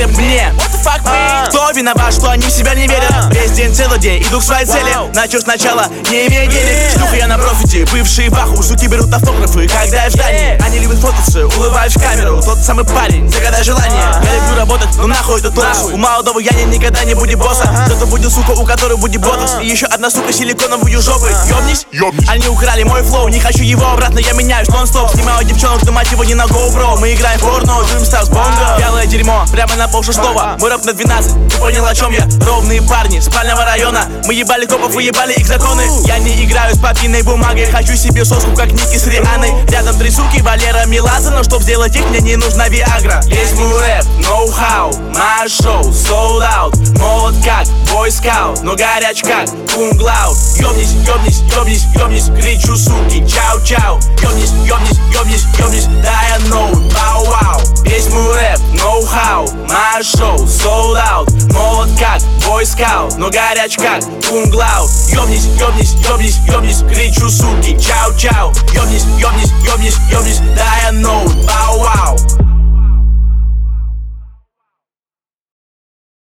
мне. Кто виноват, что они в себя не верят? Весь день, целый день, иду к своей цели. Начал сначала, не имея денег. Шлюха я на профите, бывшие баху. Суки берут автографы, когда я в здании. Они любят фотосы, улыбаюсь в камеру. Тот самый парень, загадай желание. Я люблю работать, но нахуй это тоже. У молодого я никогда не будет босса. Кто-то будет сука, у которой будет ботокс. И еще одна сука силиконовую жопы. Ёбнись? Они украли мой флоу, не хочу его обратно, я меняюсь нон-стоп. Снимаю девчонок, но мать его не на GoPro. Мы играем в порно, Dreamstars Bongo. Белое дерьмо, прямо на полшестого. Мой рэп на 12, ты понял, о чем я? Ровные парни, спального района. Мы ебали копов и ебали их законы. Я не играю с папиной бумагой. Хочу себе соску, как Ники с Рианой. Рядом 3 суки, Валера, Меладзе. Но чтоб сделать их, мне не нужна Виагра. Есть мой рэп, ноу-хау, мое шоу, sold out. Молод как Boy Scout, но горяч как Кунглау. Ёбнись, ёбнись, ёбнись, ёбнись, кричу суки, чау-чау. Ёбнись, ёбнись, ёбнись, ёбнись, да я ноу, вау-вау. Весь мой рэп, ноу-хау, мое шоу, sold out. Молод как Boy Scout, но горяч как Кунглау. Ёбнись, ёбнись, ёбнись, ёбнись, кричу суки, чау-чау.